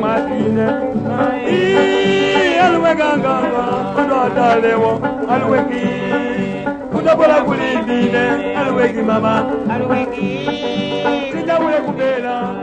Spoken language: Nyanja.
matine alweganga odotalewo alwegi kudabola kulindine alwegi mama alwegi sinjawule kubela